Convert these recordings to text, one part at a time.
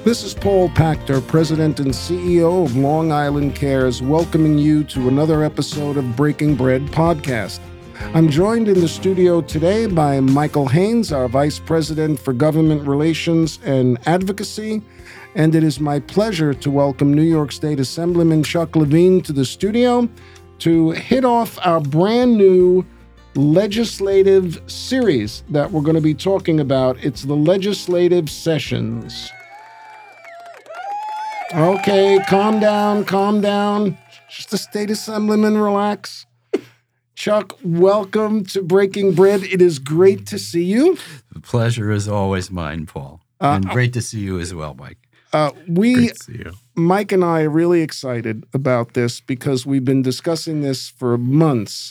This is Paul Pachter, President and CEO of Long Island Cares, welcoming you to another episode of Breaking Bread podcast. I'm joined in the studio today by Michael Haynes, our Vice President for Government Relations and Advocacy, and it is my pleasure to welcome New York State Assemblyman Chuck Levine to the studio to hit off our brand new legislative series that we're going to be talking about. It's the legislative sessions. Okay, calm down. Just the State Assemblyman, relax. Chuck, welcome to Breaking Bread. It is great to see you. The pleasure is always mine, Paul. And great to see you as well, Mike. Great to see you. Mike and I are really excited about this because we've been discussing this for months,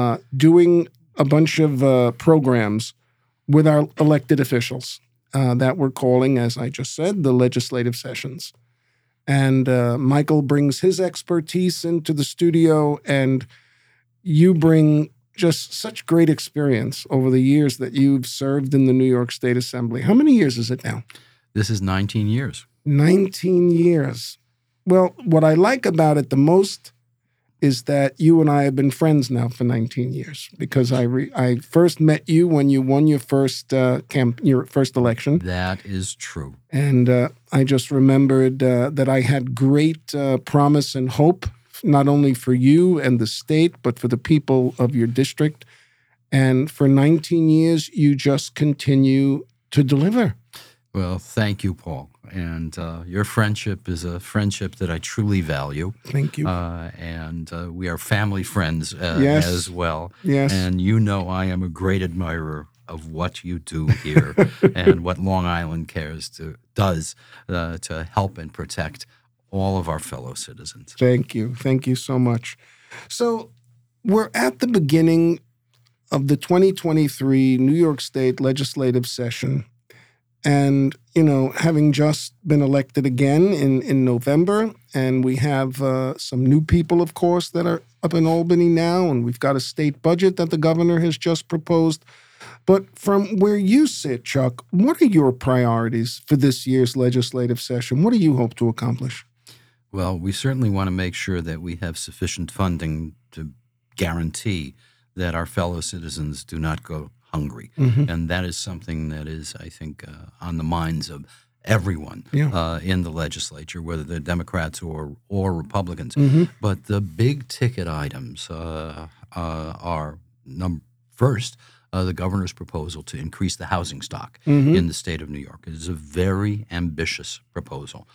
doing a bunch of programs with our elected officials that we're calling, as I just said, the legislative sessions. And Michael brings his expertise into the studio, and you bring just such great experience over the years that you've served in the New York State Assembly. How many years is it now? This is 19 years. 19 years. Well, what I like about it the most is that you and I have been friends now for 19 years because I first met you when you won your first election. That is true. And I just remembered that I had great promise and hope, not only for you and the state, but for the people of your district. And for 19 years, you just continue to deliver. Well, thank you, Paul. And your friendship is a friendship that I truly value. Thank you. And we are family friends yes. as well. Yes. And you know I am a great admirer of what you do here and what Long Island Cares does to help and protect all of our fellow citizens. Thank you. Thank you so much. So we're at the beginning of the 2023 New York State legislative session. And, having just been elected again in November, and we have some new people, of course, that are up in Albany now, and we've got a state budget that the governor has just proposed. But from where you sit, Chuck, what are your priorities for this year's legislative session? What do you hope to accomplish? Well, we certainly want to make sure that we have sufficient funding to guarantee that our fellow citizens do not go hungry. Mm-hmm. And that is something that is, I think, on the minds of everyone in the legislature, whether they're Democrats or Republicans. Mm-hmm. But the big ticket items are first, the governor's proposal to increase the housing stock in the state of New York. It is a very ambitious proposal.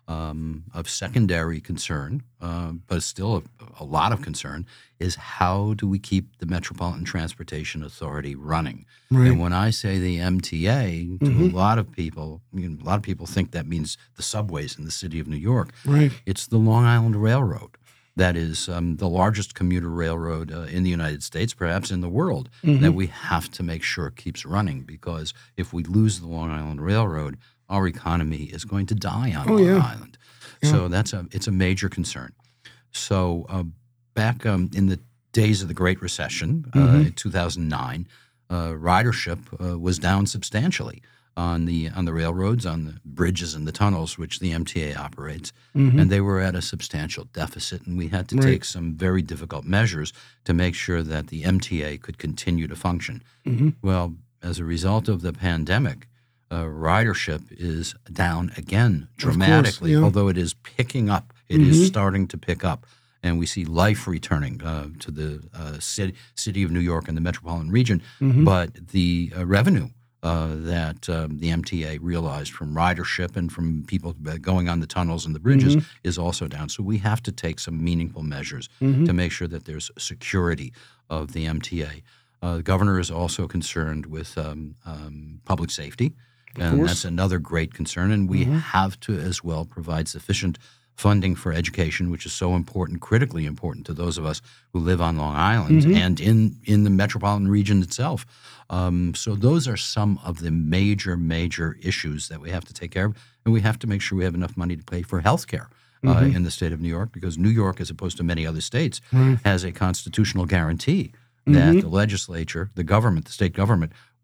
Of secondary concern, but still a lot of concern, is how do we keep the Metropolitan Transportation Authority running? Right. And when I say the MTA, to a lot of people, a lot of people think that means the subways in the city of New York. Right. It's the Long Island Railroad. That is the largest commuter railroad in the United States, perhaps in the world, that we have to make sure keeps running, because if we lose the Long Island Railroad, our economy is going to die on Long Island. Yeah. So it's a major concern. So back in the days of the Great Recession, in 2009, ridership was down substantially on the railroads, on the bridges and the tunnels, which the MTA operates, and they were at a substantial deficit, and we had to take some very difficult measures to make sure that the MTA could continue to function. Well, as a result of the pandemic, ridership is down again dramatically, although it is picking up. It is starting to pick up, and we see life returning to the city of New York and the metropolitan region. But the revenue that the MTA realized from ridership and from people going on the tunnels and the bridges is also down. So we have to take some meaningful measures to make sure that there's security of the MTA. The governor is also concerned with public safety. And that's another great concern. And we have to as well provide sufficient funding for education, which is so important, critically important to those of us who live on Long Island and in the metropolitan region itself. So those are some of the major issues that we have to take care of. And we have to make sure we have enough money to pay for health care in the state of New York, because New York, as opposed to many other states, has a constitutional guarantee that the legislature, the government, the state government,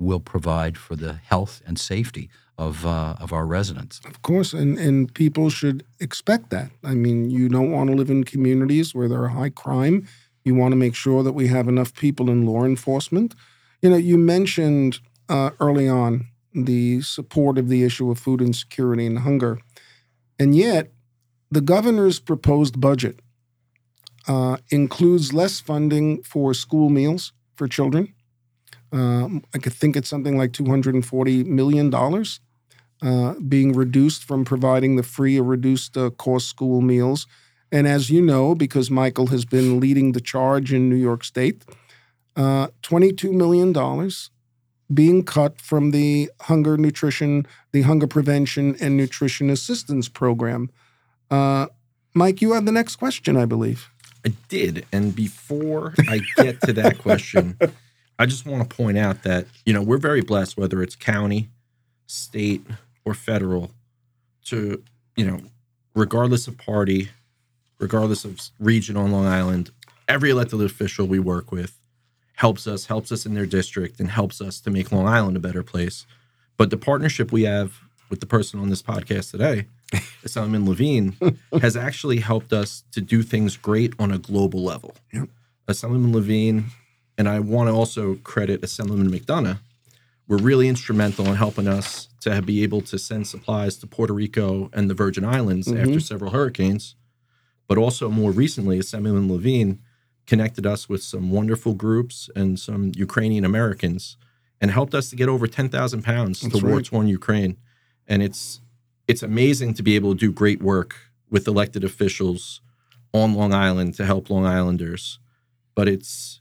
will provide for the health and safety of our residents. Of course, and people should expect that. I mean, you don't want to live in communities where there are high crime. You want to make sure that we have enough people in law enforcement. You know, you mentioned early on the support of the issue of food insecurity and hunger, and yet the governor's proposed budget includes less funding for school meals for children. I could think it's something like $240 million being reduced from providing the free or reduced cost school meals. And as you know, because Michael has been leading the charge in New York State, $22 million being cut from the hunger prevention and nutrition assistance program. Mike, you have the next question, I believe. I did. And before I get to that question, I just want to point out that, you know, we're very blessed, whether it's county, state, or federal, to, you know, regardless of party, regardless of region on Long Island, every elected official we work with helps us in their district and helps us to make Long Island a better place. But the partnership we have with the person on this podcast today, Assemblyman Levine, has actually helped us to do things great on a global level. Yep. Assemblyman Levine, and I want to also credit Assemblyman McDonough, were really instrumental in helping us to be able to send supplies to Puerto Rico and the Virgin Islands after several hurricanes. But also more recently, Assemblyman Levine connected us with some wonderful groups and some Ukrainian Americans and helped us to get over 10,000 pounds to war-torn Ukraine. And it's amazing to be able to do great work with elected officials on Long Island to help Long Islanders. But it's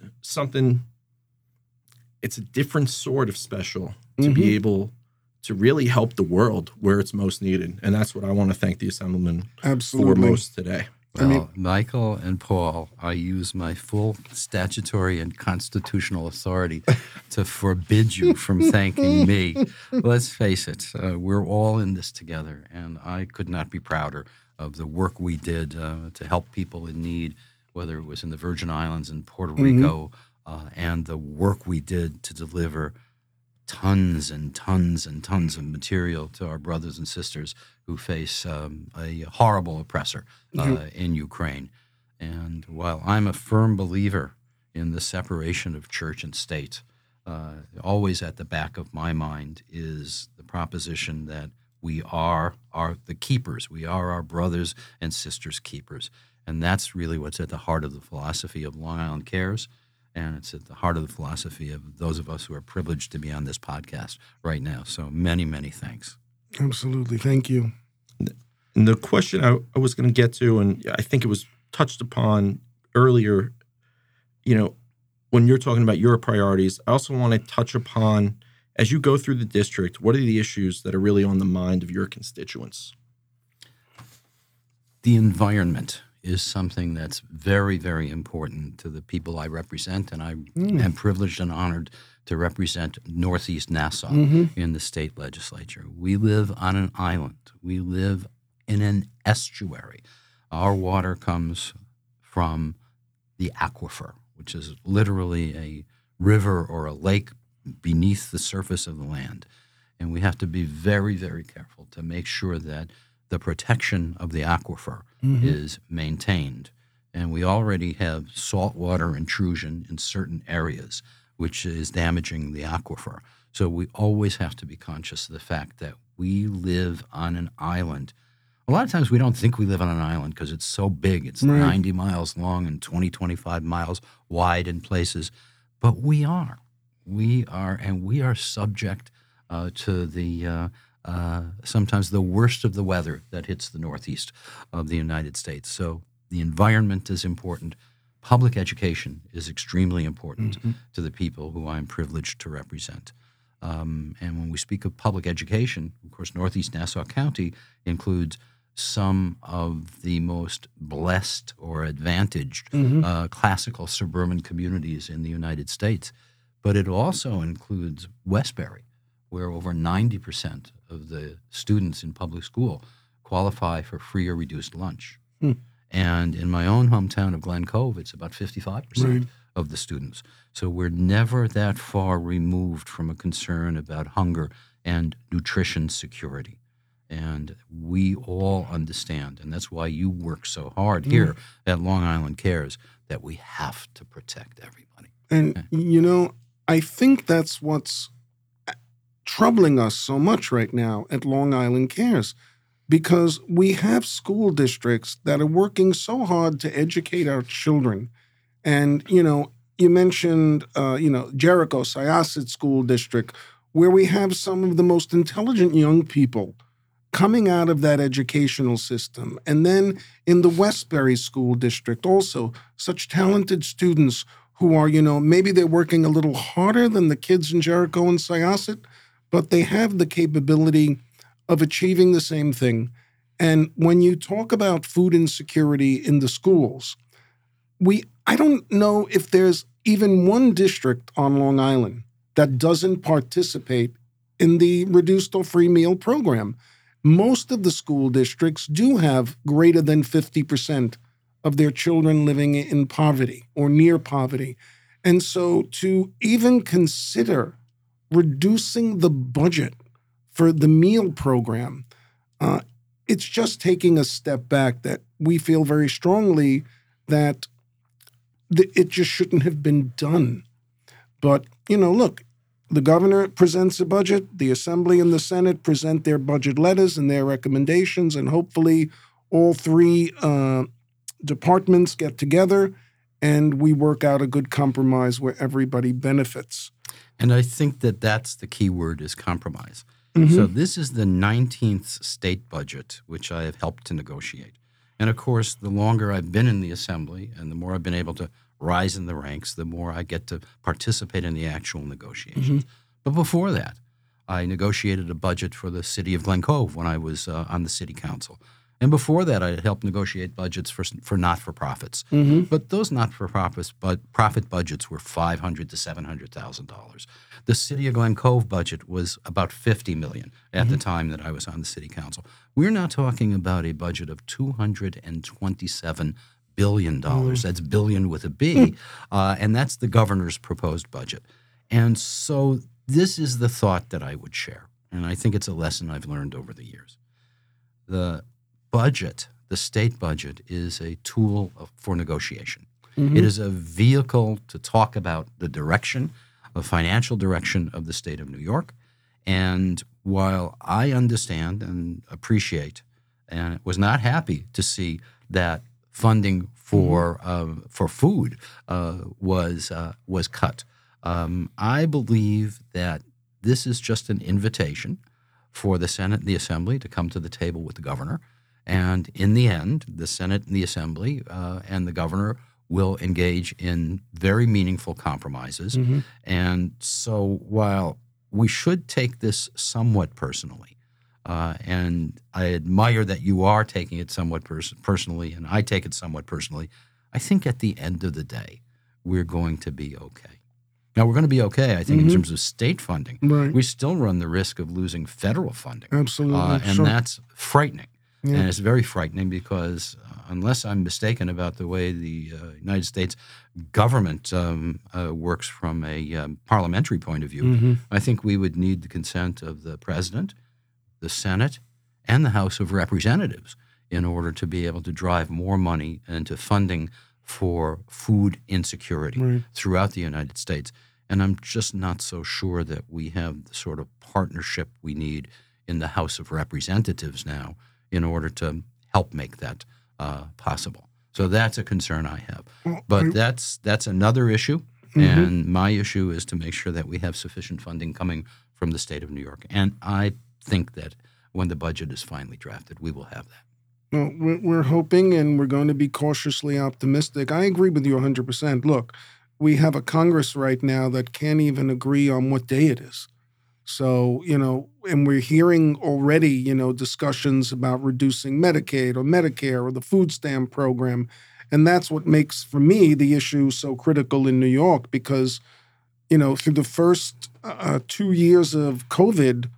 a different sort of special to be able to really help the world where it's most needed. And that's what I want to thank the Assemblyman for most today. Well, Michael and Paul, I use my full statutory and constitutional authority to forbid you from thanking me. Let's face it, we're all in this together, and I could not be prouder of the work we did to help people in need, whether it was in the Virgin Islands and Puerto Rico, and the work we did to deliver tons and tons and tons of material to our brothers and sisters who face a horrible oppressor in Ukraine. And while I'm a firm believer in the separation of church and state, always at the back of my mind is the proposition that we are the keepers. We are our brothers and sisters' keepers. And that's really what's at the heart of the philosophy of Long Island Cares. And it's at the heart of the philosophy of those of us who are privileged to be on this podcast right now. So many, many thanks. Absolutely. Thank you. And the question I was going to get to, and I think it was touched upon earlier, you know, when you're talking about your priorities, I also want to touch upon, as you go through the district, what are the issues that are really on the mind of your constituents? The environment is something that's very, very important to the people I represent, and I am privileged and honored to represent Northeast Nassau in the state legislature. We live on an island. We live in an estuary. Our water comes from the aquifer, which is literally a river or a lake beneath the surface of the land. And we have to be very, very careful to make sure that the protection of the aquifer is maintained. And we already have saltwater intrusion in certain areas, which is damaging the aquifer. So we always have to be conscious of the fact that we live on an island. A lot of times we don't think we live on an island because it's so big. It's 90 miles long and 25 miles wide in places. But we are. We are subject to the sometimes the worst of the weather that hits the Northeast of the United States. So the environment is important. Public education is extremely important to the people who I'm privileged to represent. And when we speak of public education, of course, Northeast Nassau County includes some of the most blessed or advantaged classical suburban communities in the United States. But it also includes Westbury, where over 90% of the students in public school qualify for free or reduced lunch. And in my own hometown of Glen Cove, it's about 55% of the students. So we're never that far removed from a concern about hunger and nutrition security. And we all understand, and that's why you work so hard here at Long Island Cares, that we have to protect everybody. And, I think that's what's troubling us so much right now at Long Island Cares, because we have school districts that are working so hard to educate our children. And, you mentioned, Jericho, Syosset School District, where we have some of the most intelligent young people coming out of that educational system. And then in the Westbury School District, also such talented students who are, maybe they're working a little harder than the kids in Jericho and Syosset, but they have the capability of achieving the same thing. And when you talk about food insecurity in the schools, I don't know if there's even one district on Long Island that doesn't participate in the reduced or free meal program. Most of the school districts do have greater than 50% of their children living in poverty or near poverty. And so to even consider reducing the budget for the meal program, it's just taking a step back that we feel very strongly that it just shouldn't have been done. But, look, the governor presents a budget, the Assembly and the Senate present their budget letters and their recommendations, and hopefully all three departments get together and we work out a good compromise where everybody benefits. And I think that that's the key word, is compromise. So this is the 19th state budget, which I have helped to negotiate. And of course, the longer I've been in the Assembly and the more I've been able to rise in the ranks, the more I get to participate in the actual negotiations. But before that, I negotiated a budget for the city of Glen Cove when I was on the city council. And before that, I helped negotiate budgets for not-for-profits. But those not-for-profit budgets were $500,000 to $700,000. The city of Glen Cove budget was about $50 million at the time that I was on the city council. We're now talking about a budget of $227 billion. That's billion with a B, and that's the governor's proposed budget. And so this is the thought that I would share, and I think it's a lesson I've learned over the years. The budget, the state budget, is a tool for negotiation. It is a vehicle to talk about the direction, the financial direction of the state of New York. And while I understand and appreciate and was not happy to see that funding for food was cut, I believe that this is just an invitation for the Senate and the Assembly to come to the table with the governor. And in the end, the Senate and the Assembly and the governor will engage in very meaningful compromises. And so while we should take this somewhat personally, and I admire that you are taking it somewhat personally, and I take it somewhat personally, I think at the end of the day, we're going to be okay. Now, we're going to be okay, I think, in terms of state funding. Right. We still run the risk of losing federal funding. Absolutely. And that's frightening. Yeah. And it's very frightening because unless I'm mistaken about the way the United States government works from a parliamentary point of view, I think we would need the consent of the president, the Senate, and the House of Representatives in order to be able to drive more money into funding for food insecurity throughout the United States. And I'm just not so sure that we have the sort of partnership we need in the House of Representatives now in order to help make that possible. So that's a concern I have. But that's another issue. And my issue is to make sure that we have sufficient funding coming from the state of New York. And I think that when the budget is finally drafted, we will have that. Well, we're hoping, and we're going to be cautiously optimistic. I agree with you 100%. Look, we have a Congress right now that can't even agree on what day it is. So, and we're hearing already, discussions about reducing Medicaid or Medicare or the food stamp program. And that's what makes, for me, the issue so critical in New York because, through the first 2 years of COVID,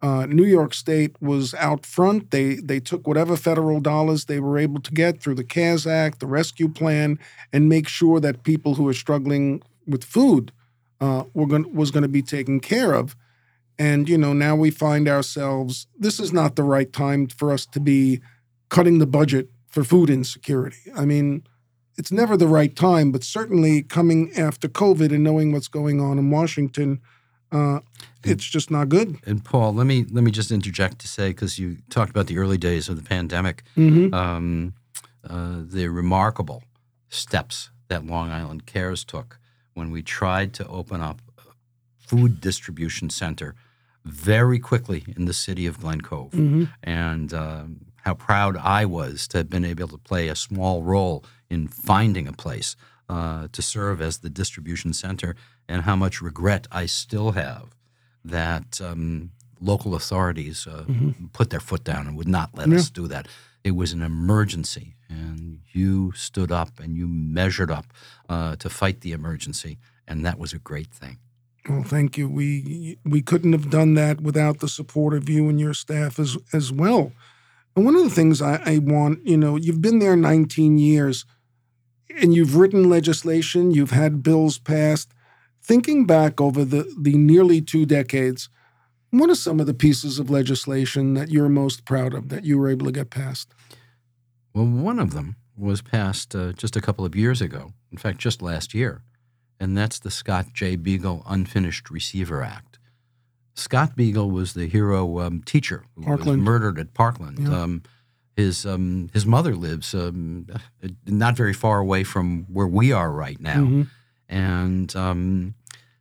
New York State was out front. They took whatever federal dollars they were able to get through the CARES Act, the rescue plan, and make sure that people who are struggling with food was going to be taken care of. And, now we find ourselves, this is not the right time for us to be cutting the budget for food insecurity. I mean, it's never the right time, but certainly coming after COVID and knowing what's going on in Washington, it's just not good. And Paul, let me just interject to say, because you talked about the early days of the pandemic, the remarkable steps that Long Island Cares took when we tried to open up a food distribution center very quickly in the city of Glen Cove, and how proud I was to have been able to play a small role in finding a place to serve as the distribution center, and how much regret I still have that local authorities put their foot down and would not let us do that. It was an emergency, and you stood up and you measured up to fight the emergency, and that was a great thing. Well, thank you. We couldn't have done that without the support of you and your staff as well. And one of the things I want, you've been there 19 years, and you've written legislation, you've had bills passed. Thinking back over the nearly 2 decades, what are some of the pieces of legislation that you're most proud of that you were able to get passed? Well, one of them was passed just a couple of years ago, in fact, just last year, and that's the Scott J. Beagle Unfinished Receiver Act. Scott Beagle was the hero teacher who was murdered at Parkland. Yeah. His mother lives not very far away from where we are right now, and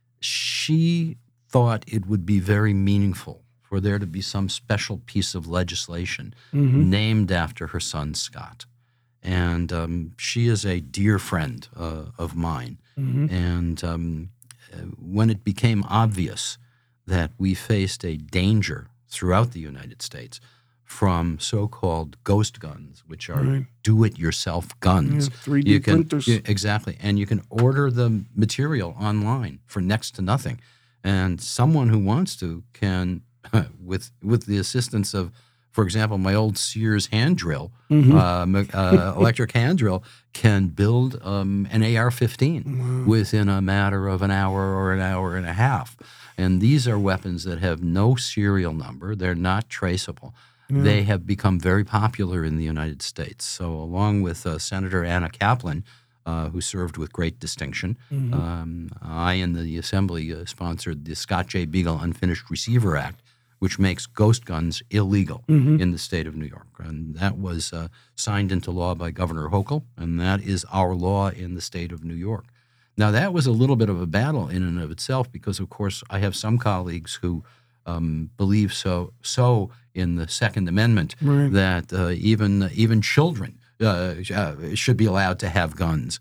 she thought it would be very meaningful for there to be some special piece of legislation named after her son Scott. And she is a dear friend of mine. And when it became obvious that we faced a danger throughout the United States from so-called ghost guns, which are do-it-yourself guns. 3D printers. Exactly. And you can order the material online for next to nothing. And someone who wants to can, with the assistance of, for example, my old Sears hand drill, electric hand drill, can build an AR-15 within a matter of an hour or an hour and a half. And these are weapons that have no serial number. They're not traceable. They have become very popular in the United States. So along with Senator Anna Kaplan, who served with great distinction, I and the Assembly sponsored the Scott J. Beagle Unfinished Receiver Act, which makes ghost guns illegal in the state of New York. And that was signed into law by Governor Hochul, and that is our law in the state of New York. Now, that was a little bit of a battle in and of itself because, of course, I have some colleagues who believe so in the Second Amendment that even children should be allowed to have guns.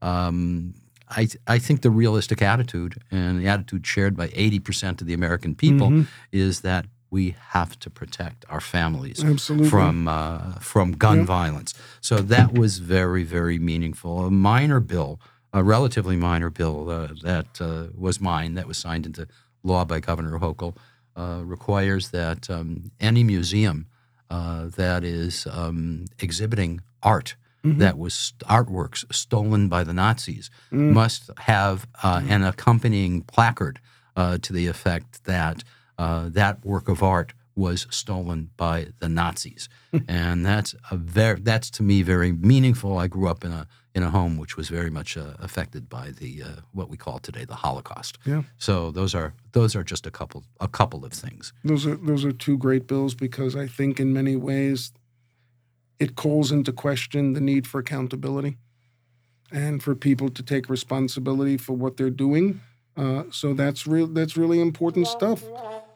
I think the realistic attitude, and the attitude shared by 80% of the American people, is that we have to protect our families from gun violence. So that was very, very meaningful. A relatively minor bill that was mine, that was signed into law by Governor Hochul, requires that any museum that is exhibiting art that was artworks stolen by the Nazis must have an accompanying placard to the effect that that work of art was stolen by the Nazis. And that's to me very meaningful. I grew up in a home which was very much affected by the what we call today the Holocaust. Yeah. So those are just a couple of things. Those are two great bills because I think in many ways it calls into question the need for accountability and for people to take responsibility for what they're doing. So that's really important stuff.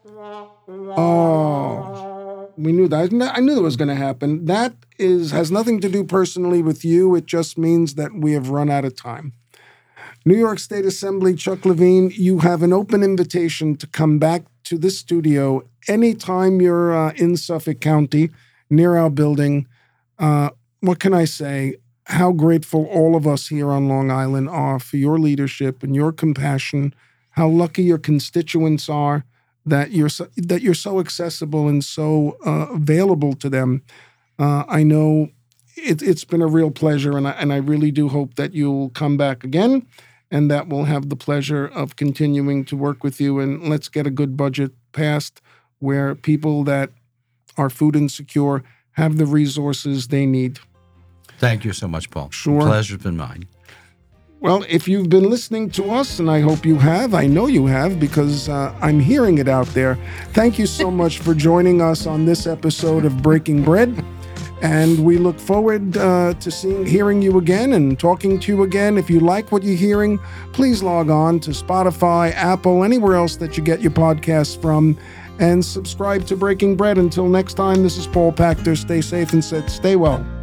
Oh, we knew that. I knew that was going to happen. That has nothing to do personally with you. It just means that we have run out of time. New York State Assembly, Chuck Levine, you have an open invitation to come back to this studio anytime you're in Suffolk County, near our building. What can I say? How grateful all of us here on Long Island are for your leadership and your compassion, how lucky your constituents are that you're so accessible and so available to them. I know it's been a real pleasure, and I really do hope that you'll come back again, and that we'll have the pleasure of continuing to work with you. And let's get a good budget passed where people that are food insecure have the resources they need. Thank you so much, Paul. Sure. The pleasure's been mine. Well, if you've been listening to us, and I hope you have, I know you have because I'm hearing it out there. Thank you so much for joining us on this episode of Breaking Bread. And we look forward to hearing you again and talking to you again. If you like what you're hearing, please log on to Spotify, Apple, anywhere else that you get your podcasts from, and subscribe to Breaking Bread. Until next time, this is Paul Pachter. Stay safe and stay well.